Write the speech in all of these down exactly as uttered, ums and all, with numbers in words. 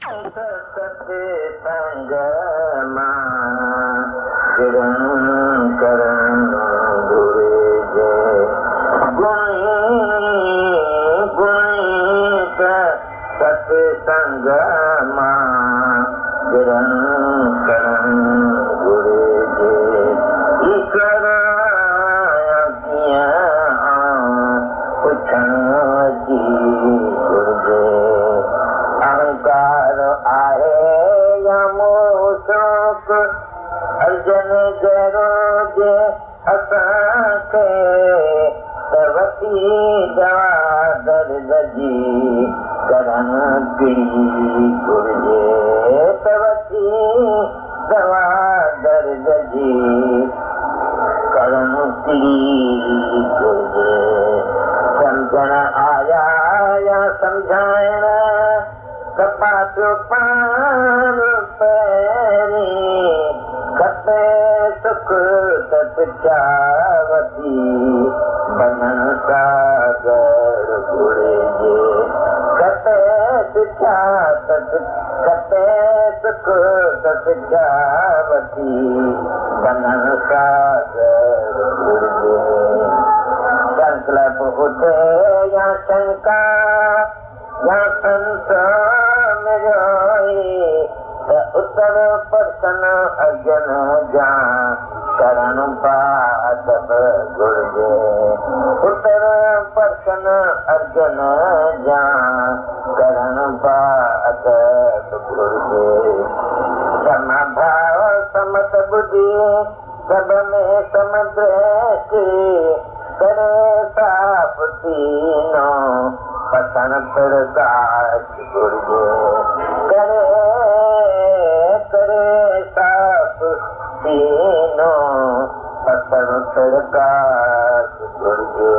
सत्संग मां गिरन करण घुरिजे गुणी गुणी सत्संग मां गिरन करण घुरिजे ईश्वर पुछण जी घुरिजे अहंकार आहे या मोशोक अर्जन जहिड़ो जे असांखे त वती दवा दर्द जी करण किरी घुरिजे त वती दवा दर्द जी करण किरी घुरिजे समझण आया या समझाइण कपा पियो पाण पहिरीं खपे सुख त पिचावती बनण सागर घुरिजे खपे पिछा त खपे सुख त पिचावती बनण सागर घुरिजे संकल्प उठे या शंका या संत उत्तर पर्सन अर्जन जा करण पादब घुरिजे उत्तर पर्सन अर्जन जा करण पादब घुरिजे समभाव समत बुद्धि सब में समदृष्टि करे साफ तीनो पतन प्रकाश घुरिजे करे करे साफ तीनो पतन प्रकाश घुरिजे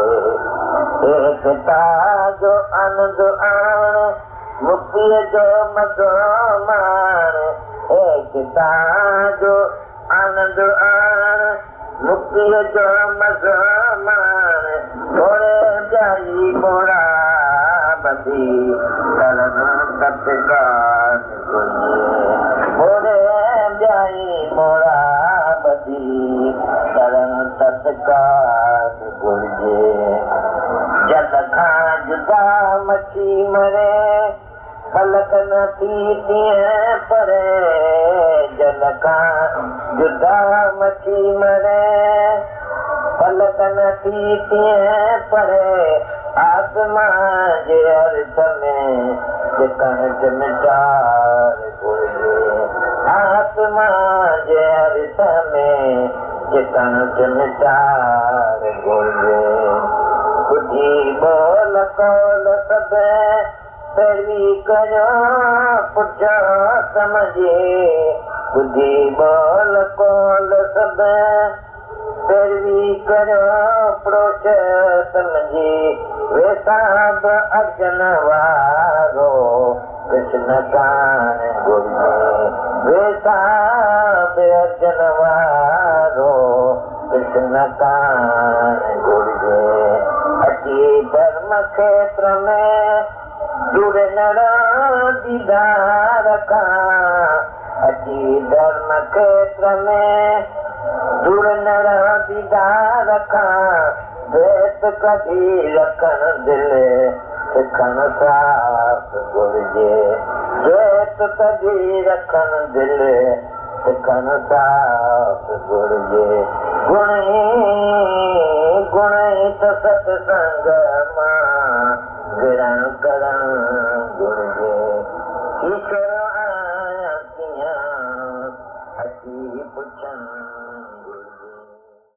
एकता जो आनंद आण मुक्ति जो मज़ो माण एकता जो आनंद आण मुक्ति जो मज़ो माण थोरे जाई मोड़ा बदी करण तत्काल घुरिजे थोरे जाई मोड़ा बदी करण तत्काल घुरिजे जल खां जुदा मच्छी मरे फलक न थी तीअं परे जल खां जुदा मच्छी मरे फलक न थी तीअं परे आत्मा जे अर्थ में चिकन चिमचार घुरिजे आत्मा जे अर्थ में चिकन चिमचार घुरिजे ॿुधी बोल कौल सभ पहिरीं कयो पुठियो समझे ॿुधी बोल कौल सभ पहिरीं कयो पड़ोस समझे वेसाब अर्जन वारो कृष्ण कान घुरिजे वेसाब अर्जन वारो कृष्ण कान घुरिजे अची धर्म क्षेत्र में जुड़नड़ दीदार खां अची धर्म क्षेत्र में जुड़नड़ दीदार खां द्वेष कढी रखण दिल सिखण साफ़ घुरिजे द्वेष कढी रखण दिल सिखण साफ़ घुरिजे गुणी गुणी त सत्संग मां गिरण करण घुरिजे ईश्वर आया कीअं अची पुछनि